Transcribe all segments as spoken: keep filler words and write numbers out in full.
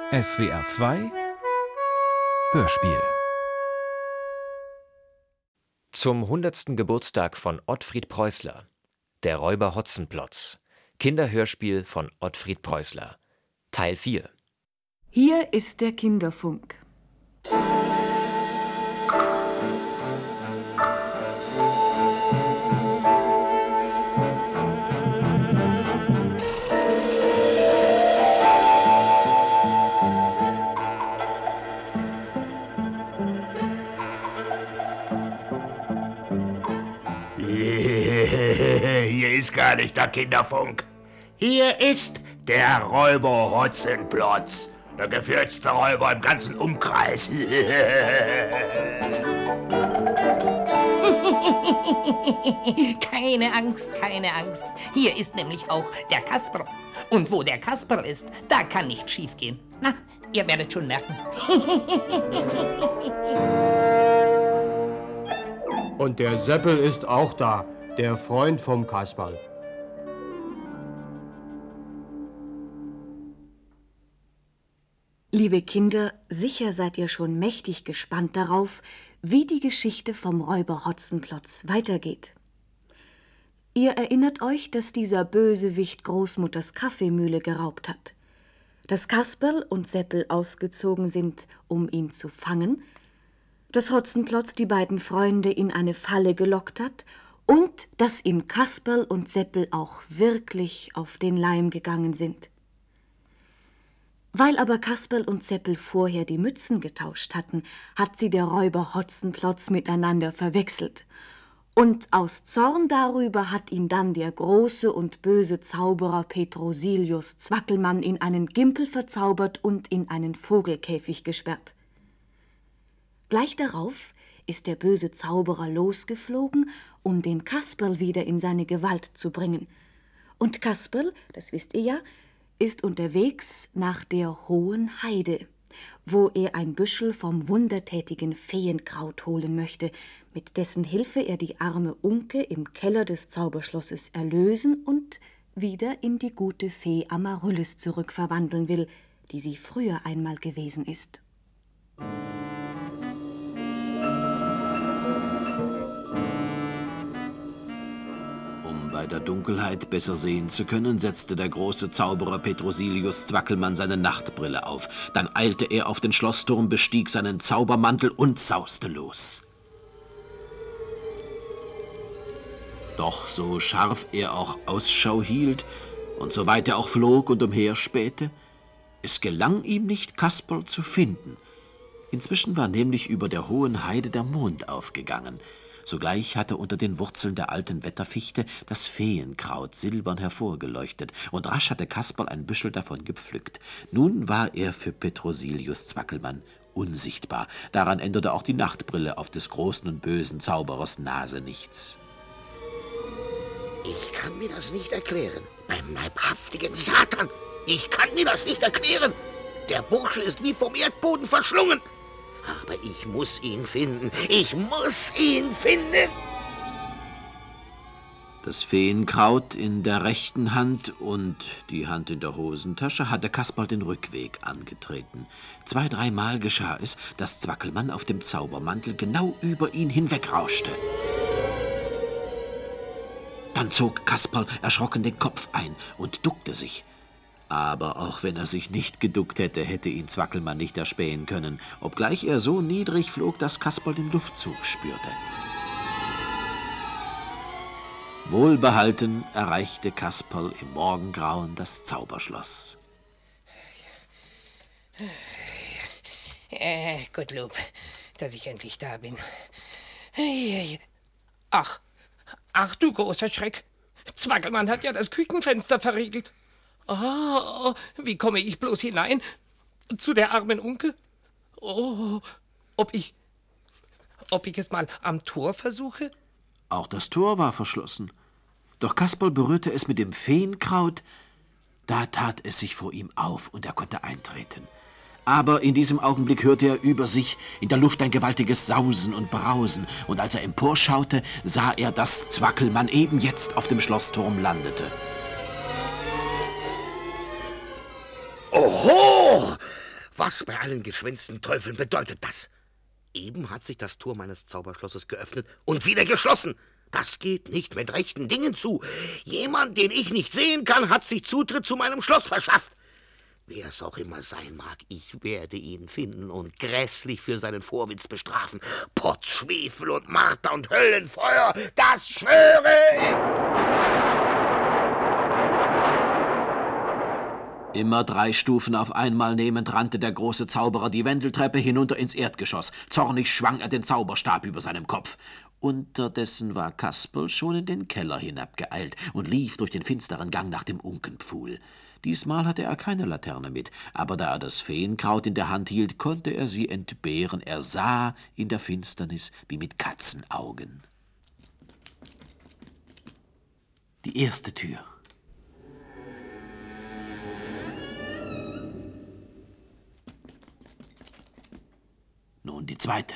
S W R zwei Hörspiel. Zum hundertsten Geburtstag von Ottfried Preußler. Der Räuber Hotzenplotz. Kinderhörspiel von Ottfried Preußler. Teil vier. Hier ist der Kinderfunk. Hier ist gar nicht der Kinderfunk. Hier ist der Räuber Hotzenplotz. Der gefährlichste Räuber im ganzen Umkreis. Keine Angst, keine Angst. Hier ist nämlich auch der Kasper. Und wo der Kasper ist, da kann nichts schiefgehen. Na, ihr werdet schon merken. Und der Seppel ist auch da, der Freund vom Kasperl. Liebe Kinder, sicher seid ihr schon mächtig gespannt darauf, wie die Geschichte vom Räuber Hotzenplotz weitergeht. Ihr erinnert euch, dass dieser Bösewicht Großmutters Kaffeemühle geraubt hat, dass Kasperl und Seppel ausgezogen sind, um ihn zu fangen, dass Hotzenplotz die beiden Freunde in eine Falle gelockt hat und dass ihm Kasperl und Seppel auch wirklich auf den Leim gegangen sind. Weil aber Kasperl und Seppel vorher die Mützen getauscht hatten, hat sie der Räuber Hotzenplotz miteinander verwechselt. Und aus Zorn darüber hat ihn dann der große und böse Zauberer Petrosilius Zwackelmann in einen Gimpel verzaubert und in einen Vogelkäfig gesperrt. Gleich darauf ist der böse Zauberer losgeflogen, um den Kasperl wieder in seine Gewalt zu bringen. Und Kasperl, das wisst ihr ja, ist unterwegs nach der Hohen Heide, wo er ein Büschel vom wundertätigen Feenkraut holen möchte, mit dessen Hilfe er die arme Unke im Keller des Zauberschlosses erlösen und wieder in die gute Fee Amaryllis zurückverwandeln will, die sie früher einmal gewesen ist. Bei der Dunkelheit besser sehen zu können, setzte der große Zauberer Petrosilius Zwackelmann seine Nachtbrille auf. Dann eilte er auf den Schlossturm, bestieg seinen Zaubermantel und sauste los. Doch so scharf er auch Ausschau hielt und so weit er auch flog und umherspähte, es gelang ihm nicht, Kasperl zu finden. Inzwischen war nämlich über der hohen Heide der Mond aufgegangen. Sogleich hatte unter den Wurzeln der alten Wetterfichte das Feenkraut silbern hervorgeleuchtet, und rasch hatte Kasperl ein Büschel davon gepflückt. Nun war er für Petrosilius Zwackelmann unsichtbar. Daran änderte auch die Nachtbrille auf des großen und bösen Zauberers Nase nichts. Ich kann mir das nicht erklären. Beim leibhaftigen Satan. Ich kann mir das nicht erklären. Der Bursche ist wie vom Erdboden verschlungen. Aber ich muss ihn finden. Ich muss ihn finden. Das Feenkraut in der rechten Hand und die Hand in der Hosentasche hatte Kasperl den Rückweg angetreten. Zwei, dreimal geschah es, dass Zwackelmann auf dem Zaubermantel genau über ihn hinwegrauschte. Dann zog Kasperl erschrocken den Kopf ein und duckte sich. Aber auch wenn er sich nicht geduckt hätte, hätte ihn Zwackelmann nicht erspähen können, obgleich er so niedrig flog, dass Kasperl den Luftzug spürte. Wohlbehalten erreichte Kasperl im Morgengrauen das Zauberschloss. Äh, Gottlob, dass ich endlich da bin. Ach, ach du großer Schreck. Zwackelmann hat ja das Küchenfenster verriegelt. Oh, wie komme ich bloß hinein? Zu der armen Unke? Oh, ob ich... Ob ich es mal am Tor versuche? Auch das Tor war verschlossen. Doch Kasperl berührte es mit dem Feenkraut. Da tat es sich vor ihm auf und er konnte eintreten. Aber in diesem Augenblick hörte er über sich in der Luft ein gewaltiges Sausen und Brausen. Und als er emporschaute, sah er, dass Zwackelmann eben jetzt auf dem Schlossturm landete. Oho! Was bei allen geschwänzten Teufeln bedeutet das? Eben hat sich das Tor meines Zauberschlosses geöffnet und wieder geschlossen. Das geht nicht mit rechten Dingen zu. Jemand, den ich nicht sehen kann, hat sich Zutritt zu meinem Schloss verschafft. Wer es auch immer sein mag, ich werde ihn finden und grässlich für seinen Vorwitz bestrafen. Pott, Schwefel und Marter und Höllenfeuer, das schwöre ich! Immer drei Stufen auf einmal nehmend rannte der große Zauberer die Wendeltreppe hinunter ins Erdgeschoss. Zornig schwang er den Zauberstab über seinem Kopf. Unterdessen war Kasperl schon in den Keller hinabgeeilt und lief durch den finsteren Gang nach dem Unkenpfuhl. Diesmal hatte er keine Laterne mit, aber da er das Feenkraut in der Hand hielt, konnte er sie entbehren. Er sah in der Finsternis wie mit Katzenaugen. Die erste Tür. Nun die zweite.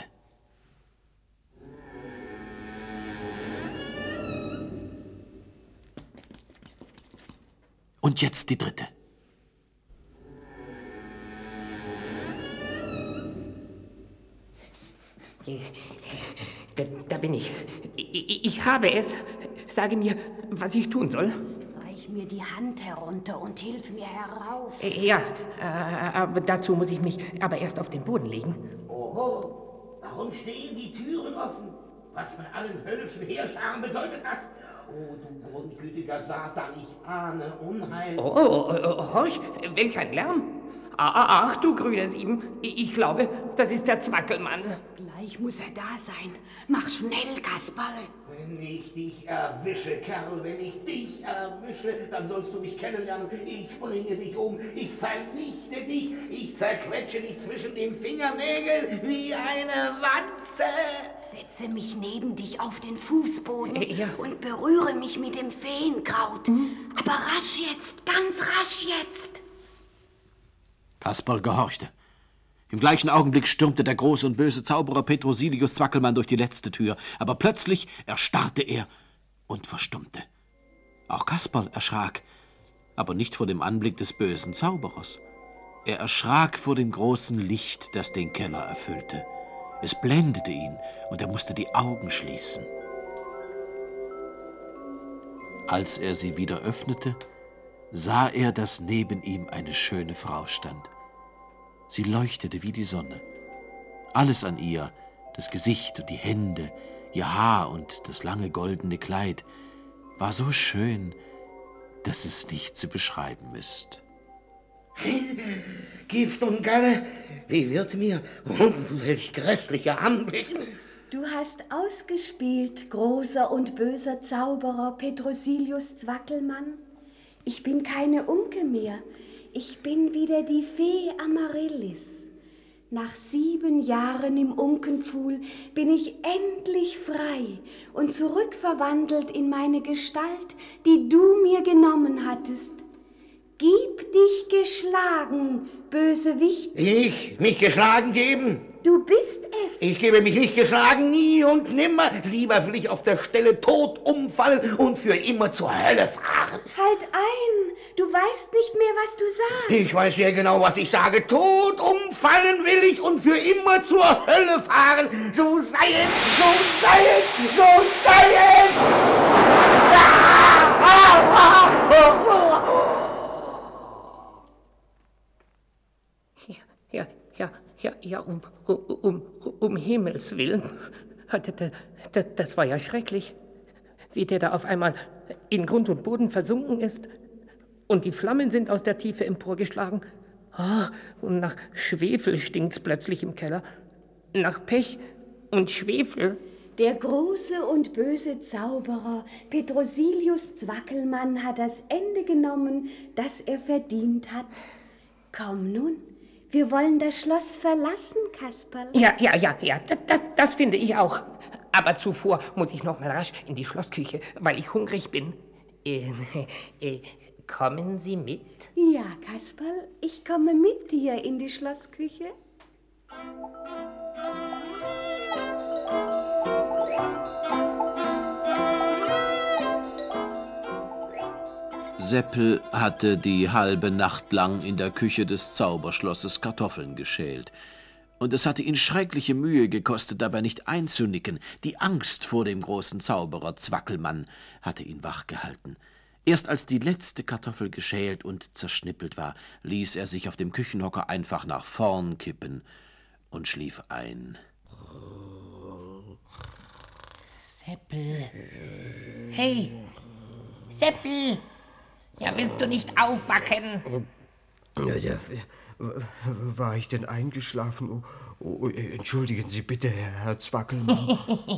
Und jetzt die dritte. Da, da bin ich. ich. Ich habe es. Sage mir, was ich tun soll. Reich mir die Hand herunter und hilf mir herauf. Ja, äh, aber dazu muss ich mich aber erst auf den Boden legen. Oho, warum stehen die Türen offen? Was bei allen höllischen Heerscharen bedeutet das? Oh, du grundgütiger Satan, ich ahne Unheil. Oh, oh, oh, horch, welch ein Lärm. Ach, du grüne Sieben, ich glaube, das ist der Zwackelmann. Gleich muss er da sein. Mach schnell, Kasperl. Wenn ich dich erwische, Kerl, wenn ich dich erwische, dann sollst du mich kennenlernen. Ich bringe dich um, ich vernichte dich, ich zerquetsche dich zwischen den Fingernägeln wie eine Wanze. Setze mich neben dich auf den Fußboden ja. und berühre mich mit dem Feenkraut. Hm? Aber rasch jetzt, ganz rasch jetzt. Kasperl gehorchte. Im gleichen Augenblick stürmte der große und böse Zauberer Petrosilius Zwackelmann durch die letzte Tür, aber plötzlich erstarrte er und verstummte. Auch Kasperl erschrak, aber nicht vor dem Anblick des bösen Zauberers. Er erschrak vor dem großen Licht, das den Keller erfüllte. Es blendete ihn und er musste die Augen schließen. Als er sie wieder öffnete, sah er, dass neben ihm eine schöne Frau stand. Sie leuchtete wie die Sonne. Alles an ihr, das Gesicht und die Hände, ihr Haar und das lange goldene Kleid, war so schön, dass es nicht zu beschreiben ist. Gift und Galle, wie wird mir? Oh, welch grässlicher Anblick! Du hast ausgespielt, großer und böser Zauberer Petrosilius Zwackelmann. Ich bin keine Unke mehr. Ich bin wieder die Fee Amaryllis. Nach sieben Jahren im Unkenpfuhl bin ich endlich frei und zurückverwandelt in meine Gestalt, die du mir genommen hattest. Gib dich geschlagen, Bösewicht. Ich? Mich geschlagen geben? Du bist es. Ich gebe mich nicht geschlagen, nie und nimmer. Lieber will ich auf der Stelle tot umfallen und für immer zur Hölle fahren. Halt ein! Du weißt nicht mehr, was du sagst. Ich weiß sehr genau, was ich sage. Tot umfallen will ich und für immer zur Hölle fahren. So sei es, so sei es, so sei es! Ah, ah, ah, oh, oh. Ja, ja, ja, ja, um, um, um, um Himmels Willen. Das, das war ja schrecklich, wie der da auf einmal in Grund und Boden versunken ist. Und die Flammen sind aus der Tiefe emporgeschlagen. Ah, und nach Schwefel stinkt's plötzlich im Keller. Nach Pech und Schwefel. Der große und böse Zauberer Petrosilius Zwackelmann hat das Ende genommen, das er verdient hat. Komm nun, wir wollen das Schloss verlassen, Kasperl. Ja, ja, ja, ja, das, das finde ich auch. Aber zuvor muss ich noch mal rasch in die Schlossküche, weil ich hungrig bin. Äh, äh, kommen Sie mit? Ja, Kasperl, ich komme mit dir in die Schlossküche. Seppel hatte die halbe Nacht lang in der Küche des Zauberschlosses Kartoffeln geschält. Und es hatte ihn schreckliche Mühe gekostet, dabei nicht einzunicken. Die Angst vor dem großen Zauberer Zwackelmann hatte ihn wachgehalten. Erst als die letzte Kartoffel geschält und zerschnippelt war, ließ er sich auf dem Küchenhocker einfach nach vorn kippen und schlief ein. Seppel. Hey, Seppel. Ja, willst du nicht aufwachen? Ja, ja, war ich denn eingeschlafen? Oh, oh, entschuldigen Sie bitte, Herr Zwackelmann.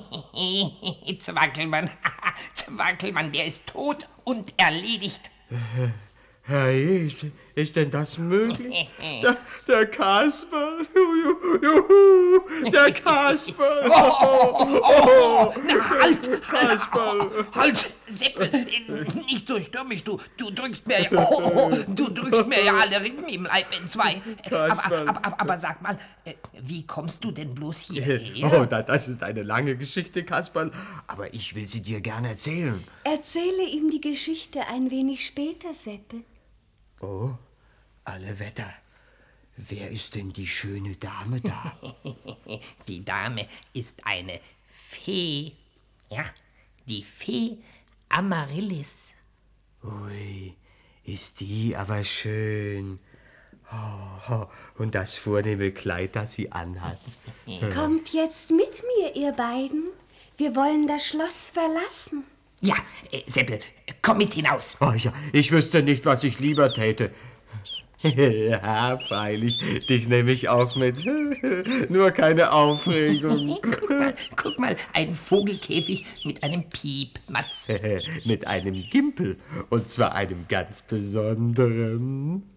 Zwackelmann, Zwackelmann, der ist tot und erledigt. Herrje, ist, ist denn das möglich? Der, der Kasperl, juhu, juhu, der Kasperl. Oh, oh, oh, oh. Na, halt, Kasperl. halt, Seppel, nicht so stürmisch, du, du drückst mir ja, oh, oh, du drückst mir ja alle Rippen im Leib entzwei. Aber, aber, aber, aber sag mal, wie kommst du denn bloß hierher? Oh, das ist eine lange Geschichte, Kasperl, aber ich will sie dir gerne erzählen. Erzähle ihm die Geschichte ein wenig später, Seppel. Oh, alle Wetter. Wer ist denn die schöne Dame da? Die Dame ist eine Fee. Ja, die Fee Amaryllis. Ui, ist die aber schön. Oh, oh, und das vornehme Kleid, das sie anhat. Kommt jetzt mit mir, ihr beiden. Wir wollen das Schloss verlassen. Ja, äh, Seppel, komm mit hinaus. Oh ja, ich wüsste nicht, was ich lieber täte. Ja, freilich, dich nehme ich auch mit. Nur keine Aufregung. Guck mal, guck mal, ein Vogelkäfig mit einem Piepmatz. Mit einem Gimpel, und zwar einem ganz besonderen.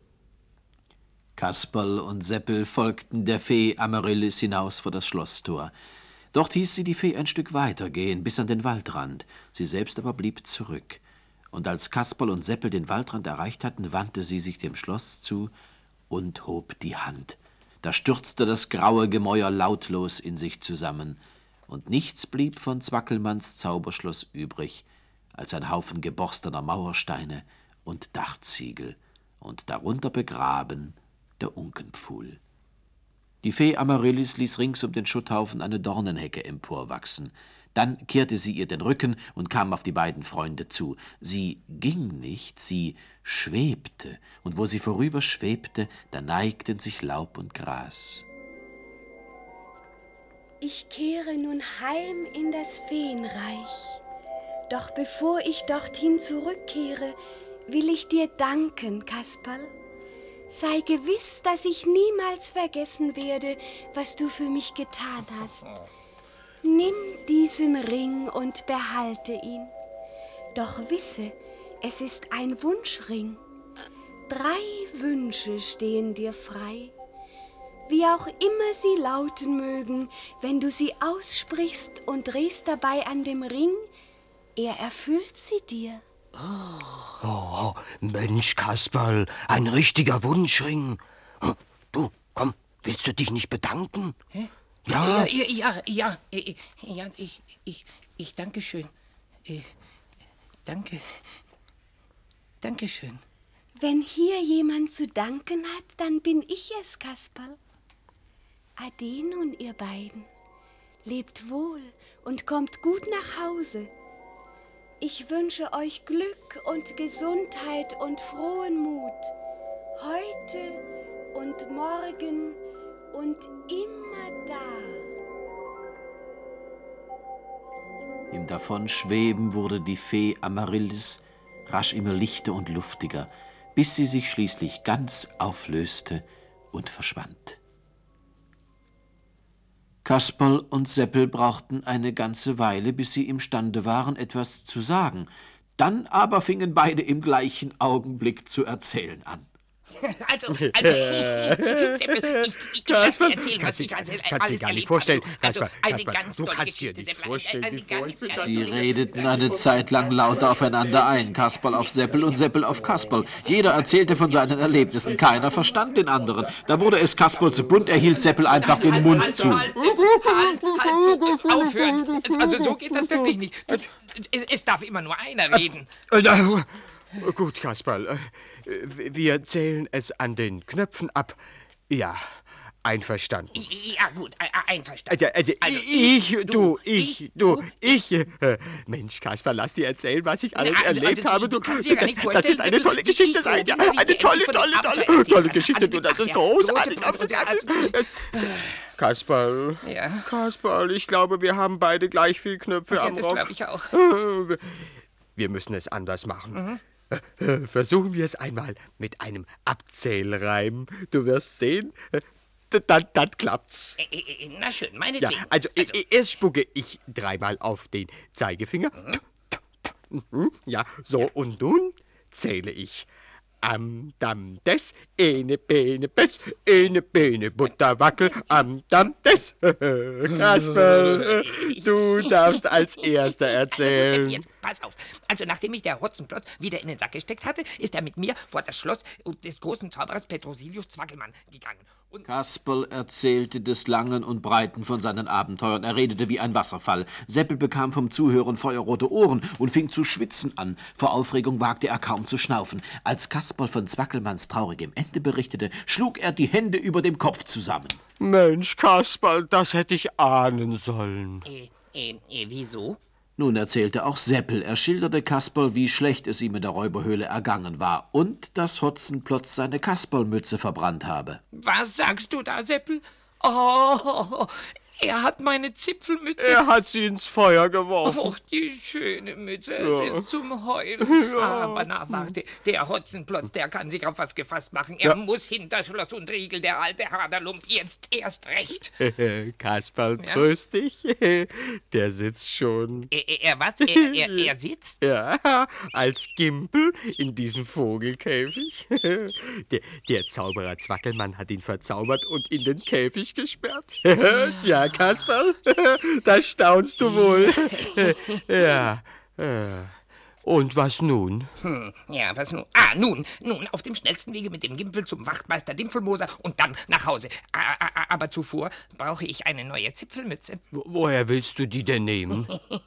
Kasperl und Seppel folgten der Fee Amaryllis hinaus vor das Schlosstor. Dort hieß sie die Fee ein Stück weitergehen, bis an den Waldrand. Sie selbst aber blieb zurück. Und als Kasperl und Seppel den Waldrand erreicht hatten, wandte sie sich dem Schloss zu und hob die Hand. Da stürzte das graue Gemäuer lautlos in sich zusammen, und nichts blieb von Zwackelmanns Zauberschloss übrig, als ein Haufen geborstener Mauersteine und Dachziegel, und darunter begraben der Unkenpfuhl. Die Fee Amaryllis ließ rings um den Schutthaufen eine Dornenhecke emporwachsen. Dann kehrte sie ihr den Rücken und kam auf die beiden Freunde zu. Sie ging nicht, sie schwebte, und wo sie vorüberschwebte, da neigten sich Laub und Gras. Ich kehre nun heim in das Feenreich. Doch bevor ich dorthin zurückkehre, will ich dir danken, Kasperl. Sei gewiss, dass ich niemals vergessen werde, was du für mich getan hast. Nimm diesen Ring und behalte ihn. Doch wisse, es ist ein Wunschring. Drei Wünsche stehen dir frei. Wie auch immer sie lauten mögen, wenn du sie aussprichst und drehst dabei an dem Ring, er erfüllt sie dir. Oh, oh, Mensch, Kasperl, ein richtiger Wunschring. Du, komm, willst du dich nicht bedanken? Hä? Ja. Ja, ja, ja, ja, ja, ich, ich, ich danke schön. Äh, danke, danke schön. Wenn hier jemand zu danken hat, dann bin ich es, Kasperl. Ade nun, ihr beiden. Lebt wohl und kommt gut nach Hause. Ich wünsche euch Glück und Gesundheit und frohen Mut. Heute und morgen und immer da. Im Davonschweben wurde die Fee Amaryllis rasch immer lichter und luftiger, bis sie sich schließlich ganz auflöste und verschwand. Kasperl und Seppel brauchten eine ganze Weile, bis sie imstande waren, etwas zu sagen. Dann aber fingen beide im gleichen Augenblick zu erzählen an. Also, also Seppel, ich, ich, ich kann dir erzählen, was ich alles, alles gar nicht erlebt vorstellen. habe. Also, Kasper, eine Kasper, ganz du tolle kannst dir Geschichte, nicht Seppel. vorstellen, Eine wie ganz, furchtbar ganz das Sie tolle redeten eine Zeit lang laut aufeinander ein, Kasperl auf Seppel und Seppel auf Kasperl. Jeder erzählte von seinen Erlebnissen, keiner verstand den anderen. Da wurde es Kasperl zu bunt, er hielt Seppel einfach den Mund halt, zu. Halt, halt, halt, so, aufhören. Also so geht das wirklich nicht. Es, es darf immer nur einer reden. Gut, Kasperl. Äh, Wir zählen es an den Knöpfen ab. Ja, einverstanden. Ja, gut, e- e- einverstanden. Also, also, ich, du, ich, du, ich. Äh, Mensch, Kasperl, lass dir erzählen, was ich alles Na, also- erlebt also, habe. du kannst dir gar nicht das ist vorstellen, eine tolle wie Geschichte ich sein. so Ja, bin, dass ich eine dir tolle, endlich von tolle, dem tolle, Abenteuer tolle erzählen Geschichte. kann. Du, das Also, ist ja, großartig. große- absolut. Kasperl, Ja. Kasperl, ich glaube, wir haben beide gleich viel Knöpfe Ja, am das Rock. glaube ich auch. Wir müssen es anders machen. Versuchen wir es einmal mit einem Abzählreim. Du wirst sehen, dann, dann klappt's. Äh, äh, Na schön, Ja, meinetwegen. also, also erst spucke ich dreimal auf den Zeigefinger. Mhm. Ja, so, und nun zähle ich. Am Damm des, ene Bene Bess, ene Bene Butterwackel, am Damm des. Kasperl, du darfst als Erster Also, erzählen. jetzt pass auf. Also nachdem mich der Hotzenplotz wieder in den Sack gesteckt hatte, ist er mit mir vor das Schloss des großen Zauberers Petrosilius Zwackelmann gegangen. Und Kasperl erzählte des Langen und Breiten von seinen Abenteuern. Er redete wie ein Wasserfall. Seppel bekam vom Zuhören feuerrote Ohren und fing zu schwitzen an. Vor Aufregung wagte er kaum zu schnaufen. Als Kasperl von Zwackelmanns traurigem Ende berichtete, schlug er die Hände über dem Kopf zusammen. Mensch, Kasperl, das hätte ich ahnen sollen. äh, äh, äh, wieso? Nun erzählte auch Seppel. Er schilderte Kasperl, wie schlecht es ihm in der Räuberhöhle ergangen war und dass Hotzenplotz seine Kasperlmütze verbrannt habe. Was sagst du da, Seppel? Oh, er hat meine Zipfelmütze. Er hat sie ins Feuer geworfen. Och, die schöne Mütze, es ist zum Heulen. Aber na, warte, der Hotzenplotz, der kann sich auf was gefasst machen. Er Ja. muss hinter Schloss und Riegel, der alte Haderlump, jetzt erst recht. Kasperl, Ja? tröst dich. Der sitzt schon. Er, er, er was? Er, er, er sitzt? Ja, als Gimpel in diesem Vogelkäfig. Der, der Zauberer Zwackelmann hat ihn verzaubert und in den Käfig gesperrt. Ja, Kasperl, da staunst du wohl. Ja. äh. Und was nun? Hm, ja, was nun? Ah, nun, nun, auf dem schnellsten Wege mit dem Gimpel zum Wachtmeister Dimpfelmoser und dann nach Hause. A- a- Aber zuvor brauche ich eine neue Zipfelmütze. Wo- Woher willst du die denn nehmen?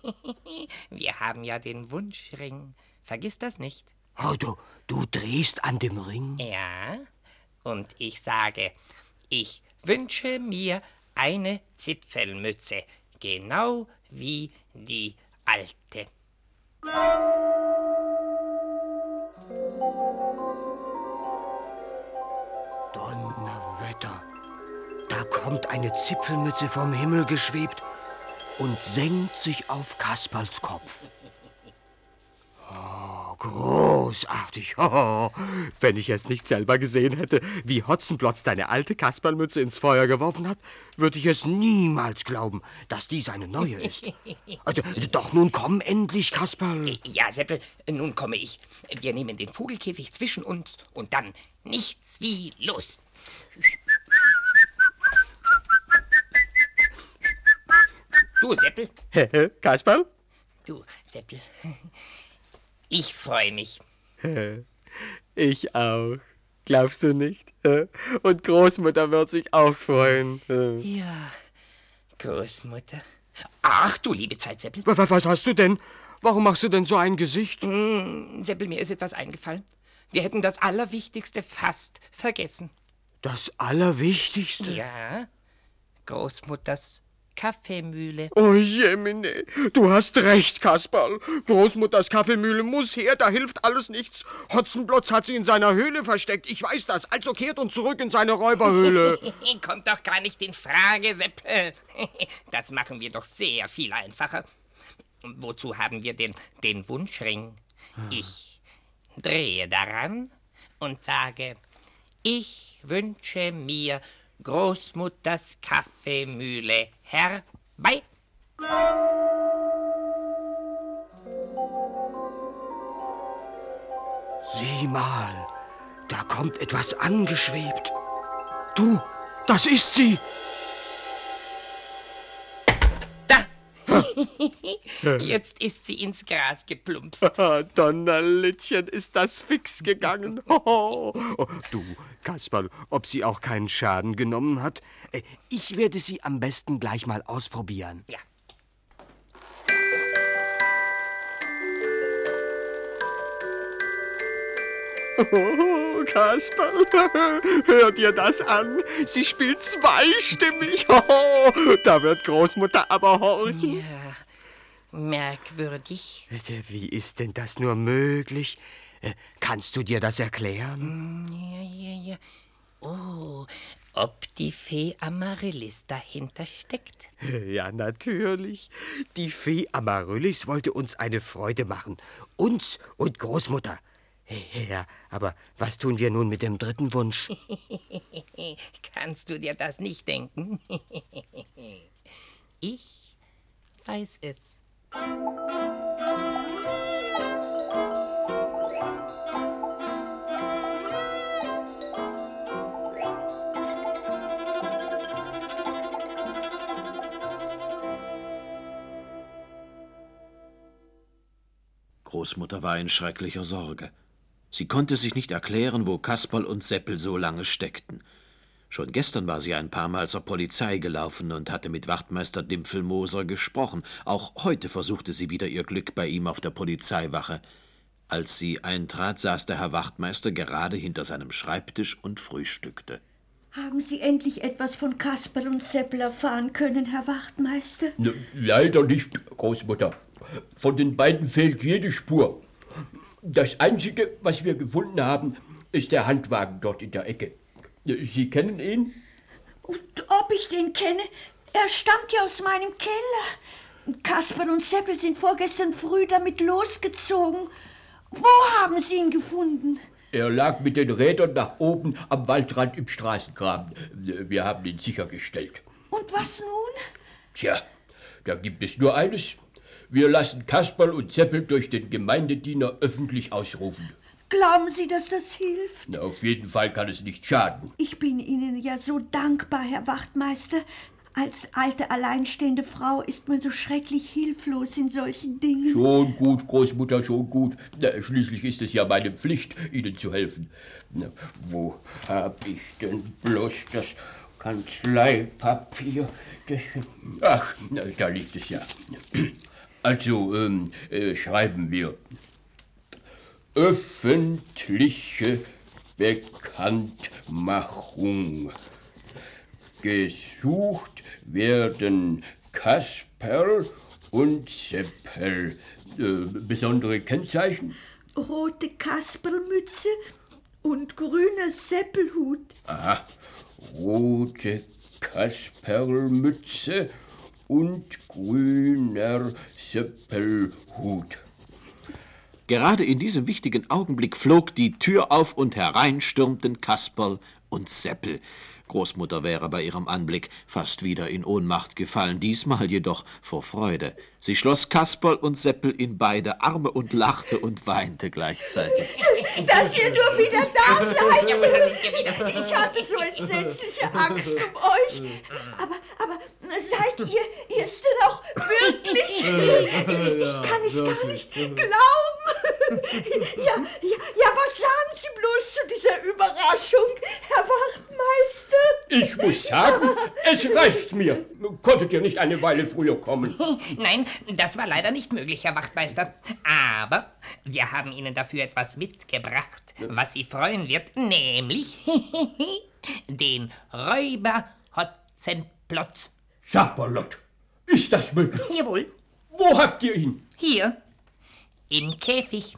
Wir haben ja den Wunschring. Vergiss das nicht. Oh, du, du drehst an dem Ring? Ja, und ich sage, ich wünsche mir eine Zipfelmütze, genau wie die alte. Donnerwetter, da kommt eine Zipfelmütze vom Himmel geschwebt und senkt sich auf Kasperls Kopf. Oh, großartig. Oh, wenn ich es nicht selber gesehen hätte, wie Hotzenplotz deine alte Kasperlmütze ins Feuer geworfen hat, würde ich es niemals glauben, dass dies eine neue ist. Also, doch nun komm endlich, Kasperl. Ja, Seppel, nun komme ich. Wir nehmen den Vogelkäfig zwischen uns und dann nichts wie los. Du, Seppel. Kasperl? Du, Seppel. Ich freue mich. Ich auch. Glaubst du nicht? Und Großmutter wird sich auch freuen. Ja, Großmutter. Ach, du liebe Zeit, Seppel. Was, was hast du denn? Warum machst du denn so ein Gesicht? Seppel, mir ist etwas eingefallen. Wir hätten das Allerwichtigste fast vergessen. Das Allerwichtigste? Ja, Großmutters Kaffeemühle. Oh Jemine, du hast recht, Kasperl. Großmutters Kaffeemühle muss her, da hilft alles nichts. Hotzenplotz hat sie in seiner Höhle versteckt, ich weiß das. Also kehrt uns zurück in seine Räuberhöhle. Kommt doch gar nicht in Frage, Seppel. Das machen wir doch sehr viel einfacher. Wozu haben wir den, den Wunschring? Ich drehe daran und sage, ich wünsche mir Großmutters Kaffeemühle herbei. Sieh mal, da kommt etwas angeschwebt. Du, das ist sie. Da! Jetzt ist sie ins Gras geplumpst. Donnerlittchen, ist das fix gegangen. Oh, du, Kasperl, ob sie auch keinen Schaden genommen hat? Äh, Ich werde sie am besten gleich mal ausprobieren. Ja. Oh, Kasperl, hört ihr das an? Sie spielt zweistimmig. Oh, da wird Großmutter aber horchen. Ja, merkwürdig. Wie ist denn das nur möglich? Kannst du dir das erklären? Ja, ja, ja. Oh, ob die Fee Amaryllis dahinter steckt? Ja, natürlich. Die Fee Amaryllis wollte uns eine Freude machen. Uns und Großmutter. Ja, aber was tun wir nun mit dem dritten Wunsch? Kannst du dir das nicht denken? Ich weiß es. Großmutter war in schrecklicher Sorge. Sie konnte sich nicht erklären, wo Kasperl und Seppel so lange steckten. Schon gestern war sie ein paar Mal zur Polizei gelaufen und hatte mit Wachtmeister Dimpfelmoser gesprochen. Auch heute versuchte sie wieder ihr Glück bei ihm auf der Polizeiwache. Als sie eintrat, saß der Herr Wachtmeister gerade hinter seinem Schreibtisch und frühstückte. Haben Sie endlich etwas von Kasperl und Seppel erfahren können, Herr Wachtmeister? Ne, leider nicht, Großmutter. Von den beiden fehlt jede Spur. Das Einzige, was wir gefunden haben, ist der Handwagen dort in der Ecke. Sie kennen ihn? Und ob ich den kenne? Er stammt ja aus meinem Keller. Kasperl und Seppel sind vorgestern früh damit losgezogen. Wo haben Sie ihn gefunden? Er lag mit den Rädern nach oben am Waldrand im Straßengraben. Wir haben ihn sichergestellt. Und was nun? Tja, da gibt es nur eines. Wir lassen Kasperl und Seppel durch den Gemeindediener öffentlich ausrufen. Glauben Sie, dass das hilft? Na, auf jeden Fall kann es nicht schaden. Ich bin Ihnen ja so dankbar, Herr Wachtmeister. Als alte, alleinstehende Frau ist man so schrecklich hilflos in solchen Dingen. Schon gut, Großmutter, schon gut. Na, schließlich ist es ja meine Pflicht, Ihnen zu helfen. Na, wo hab ich denn bloß das Kanzleipapier? Das, ach, na, da liegt es ja. Also, ähm, äh, schreiben wir. Öffentliche Bekanntmachung. Gesucht werden Kasperl und Seppel. Äh, besondere Kennzeichen? Rote Kasperlmütze und grüner Seppelhut. Aha, rote Kasperlmütze und grüner Seppelhut. Gerade in diesem wichtigen Augenblick flog die Tür auf und herein stürmten Kasperl und Seppel. Großmutter wäre bei ihrem Anblick fast wieder in Ohnmacht gefallen, diesmal jedoch vor Freude. Sie schloss Kasperl und Seppel in beide Arme und lachte und weinte gleichzeitig. Dass ihr nur wieder da seid! Ich hatte so entsetzliche Angst um euch. Aber, aber seid ihr, ihr es denn auch wirklich? Ich kann es gar nicht glauben. Ja, ja, ja, was sagen Sie bloß zu dieser Überraschung, Herr Wachtmeister? Ich muss sagen, es reicht mir. Konntet ihr nicht eine Weile früher kommen? Nein, das war leider nicht möglich, Herr Wachtmeister. Aber wir haben Ihnen dafür etwas mitgebracht, was Sie freuen wird, nämlich den Räuber Hotzenplotz. Sapperlot, ist das möglich? Jawohl. Wo habt ihr ihn? Hier, im Käfig.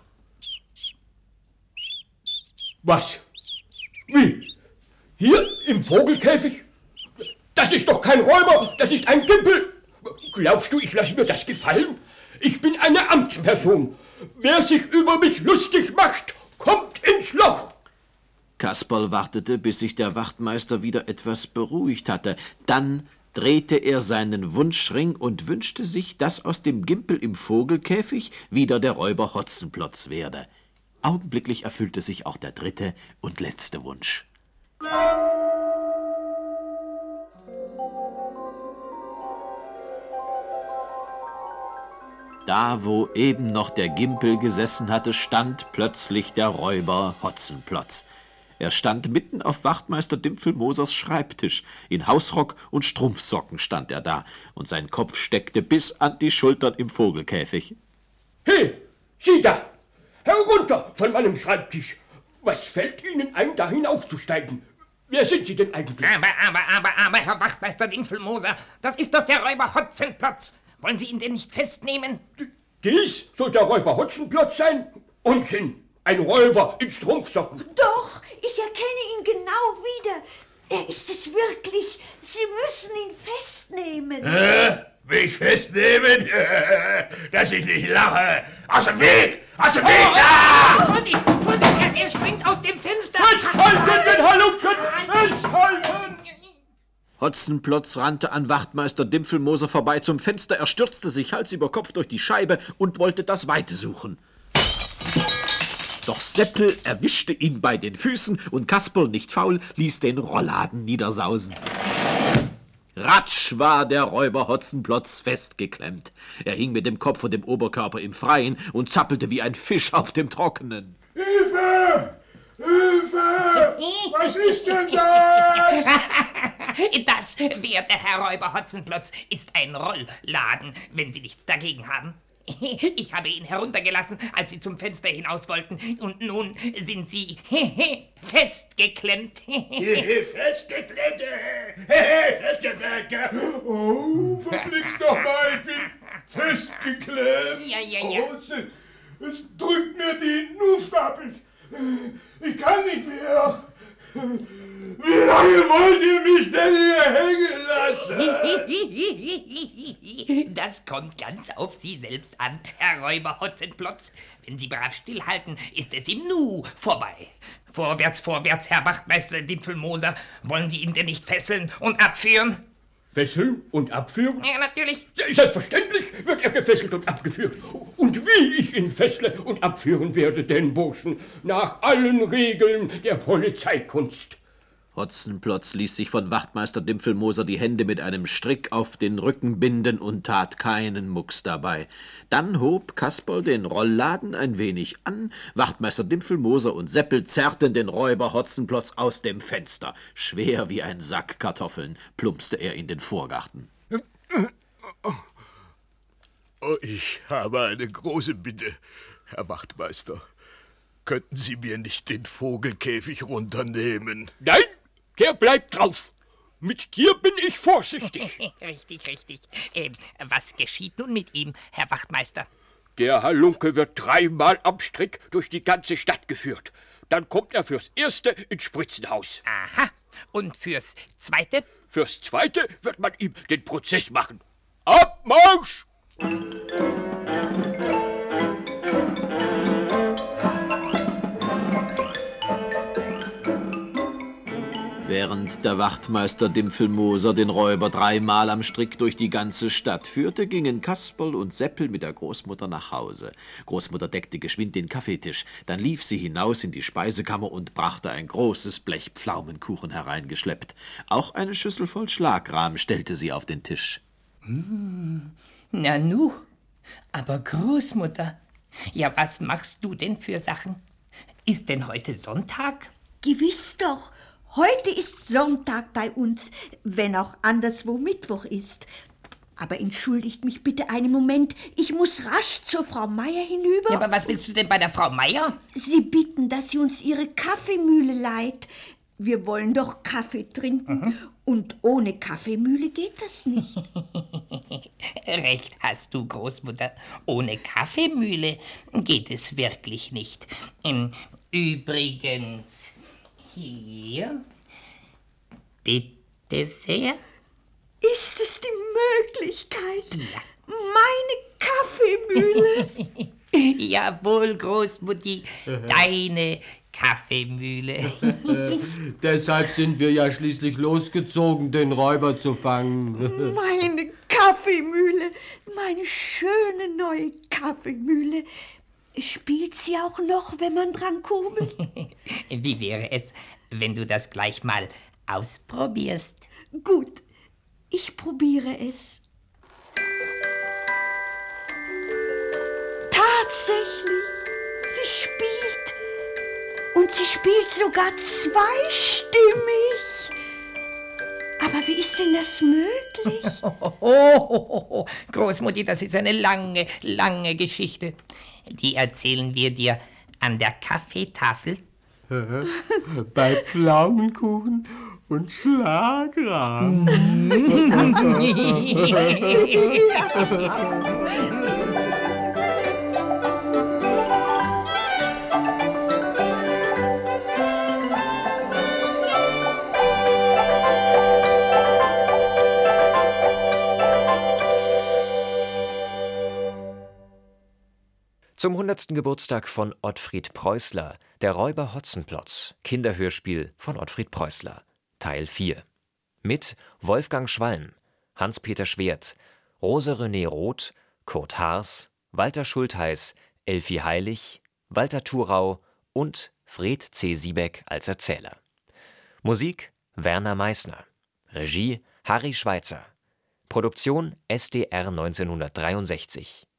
Was? Wie? Hier im Vogelkäfig? Das ist doch kein Räuber, das ist ein Gimpel. Glaubst du, ich lasse mir das gefallen? Ich bin eine Amtsperson. Wer sich über mich lustig macht, kommt ins Loch. Kasperl wartete, bis sich der Wachtmeister wieder etwas beruhigt hatte. Dann drehte er seinen Wunschring und wünschte sich, dass aus dem Gimpel im Vogelkäfig wieder der Räuber Hotzenplotz werde. Augenblicklich erfüllte sich auch der dritte und letzte Wunsch. Da, wo eben noch der Gimpel gesessen hatte, stand plötzlich der Räuber Hotzenplotz. Er stand mitten auf Wachtmeister Dimpfelmosers Schreibtisch. In Hausrock und Strumpfsocken stand er da, und sein Kopf steckte bis an die Schultern im Vogelkäfig. Hey, sieh da! Herunter von meinem Schreibtisch! Was fällt Ihnen ein, da hinaufzusteigen? Wer sind Sie denn eigentlich? Aber, aber, aber, aber, Herr Wachtmeister Dimpfelmoser, das ist doch der Räuber Hotzenplotz. Wollen Sie ihn denn nicht festnehmen? Dies soll der Räuber Hotzenplotz sein? Unsinn! Ein Räuber in Strumpfsocken! Doch, ich erkenne ihn genau wieder. Er ist es wirklich. Sie müssen ihn festnehmen. Äh, mich festnehmen? Dass ich nicht lache. Aus dem Weg! Aus dem Weg da! Vorsicht, Vorsicht, er, er springt aus dem Fenster. Festhalten, den Halunken! Festhalten! Hotzenplotz rannte an Wachtmeister Dimpfelmoser vorbei zum Fenster, er stürzte sich Hals über Kopf durch die Scheibe und wollte das Weite suchen. Doch Seppel erwischte ihn bei den Füßen und Kasperl, nicht faul, ließ den Rollladen niedersausen. Ratsch war der Räuber Hotzenplotz festgeklemmt. Er hing mit dem Kopf und dem Oberkörper im Freien und zappelte wie ein Fisch auf dem Trockenen. Hilfe! Hilfe! Was ist denn das? Das, werter Herr Räuber Hotzenplotz, ist ein Rollladen, wenn Sie nichts dagegen haben. Ich habe ihn heruntergelassen, als Sie zum Fenster hinaus wollten, und nun sind Sie festgeklemmt. Festgeklemmt? Festgeklemmt? Oh, verflixt doch mal, ich bin festgeklemmt. Ja, ja, ja. Oh, es, es drückt mir die Luft ab. Ich, ich kann nicht mehr. Wie lange wollt ihr mich denn hier hängen lassen? Das kommt ganz auf Sie selbst an, Herr Räuber Hotzenplotz. Wenn Sie brav stillhalten, ist es im Nu vorbei. Vorwärts, vorwärts, Herr Wachtmeister Dimpfelmoser. Wollen Sie ihn denn nicht fesseln und abführen? Fesseln und abführen? Ja, natürlich. Selbstverständlich wird er gefesselt und abgeführt. Und wie ich ihn fessle und abführen werde, den Burschen, nach allen Regeln der Polizeikunst. Hotzenplotz ließ sich von Wachtmeister Dimpfelmoser die Hände mit einem Strick auf den Rücken binden und tat keinen Mucks dabei. Dann hob Kasperl den Rollladen ein wenig an, Wachtmeister Dimpfelmoser und Seppel zerrten den Räuber Hotzenplotz aus dem Fenster. Schwer wie ein Sack Kartoffeln plumpste er in den Vorgarten. Ich habe eine große Bitte, Herr Wachtmeister. Könnten Sie mir nicht den Vogelkäfig runternehmen? Nein, der bleibt drauf. Mit dir bin ich vorsichtig. Richtig, richtig. Ähm, was geschieht nun mit ihm, Herr Wachtmeister? Der Halunke wird dreimal am Strick durch die ganze Stadt geführt. Dann kommt er fürs Erste ins Spritzenhaus. Aha. Und fürs Zweite? Fürs Zweite wird man ihm den Prozess machen. Abmarsch! Während der Wachtmeister Dimpfelmoser den Räuber dreimal am Strick durch die ganze Stadt führte, gingen Kasperl und Seppel mit der Großmutter nach Hause. Großmutter deckte geschwind den Kaffeetisch, dann lief sie hinaus in die Speisekammer und brachte ein großes Blech Pflaumenkuchen hereingeschleppt. Auch eine Schüssel voll Schlagrahm stellte sie auf den Tisch. Mmh, na nu, aber Großmutter, ja, was machst du denn für Sachen? Ist denn heute Sonntag? Gewiss doch. Heute ist Sonntag bei uns, wenn auch anderswo Mittwoch ist. Aber entschuldigt mich bitte einen Moment, ich muss rasch zur Frau Meier hinüber. Ja, aber was willst du denn bei der Frau Meier? Sie bitten, dass sie uns ihre Kaffeemühle leiht. Wir wollen doch Kaffee trinken. Mhm. Und ohne Kaffeemühle geht das nicht. Recht hast du, Großmutter. Ohne Kaffeemühle geht es wirklich nicht. Übrigens... Hier. Bitte sehr. Ist es die Möglichkeit? Ja. Meine Kaffeemühle. Jawohl, Großmutti, deine Kaffeemühle. Deshalb sind wir ja schließlich losgezogen, den Räuber zu fangen. Meine Kaffeemühle, meine schöne neue Kaffeemühle. Spielt sie auch noch, wenn man dran kurbelt? Wie wäre es, wenn du das gleich mal ausprobierst? Gut, ich probiere es. Tatsächlich, sie spielt. Und sie spielt sogar zweistimmig. Aber wie ist denn das möglich? Oh, oh, oh, oh. Großmutti, das ist eine lange, lange Geschichte. Die erzählen wir dir an der Kaffeetafel. Bei Pflaumenkuchen und Schlagrahm. Zum hundertsten Geburtstag von Ottfried Preußler, der Räuber Hotzenplotz, Kinderhörspiel von Ottfried Preußler, Teil vier. Mit Wolfgang Schwalm, Hans-Peter Schwert, Rose René Roth, Kurt Haars, Walter Schultheiß, Elfi Heilig, Walter Thurau und Fred C. Siebeck als Erzähler. Musik Werner Meißner. Regie Harry Schweitzer. Produktion S D R neunzehnhundertdreiundsechzig.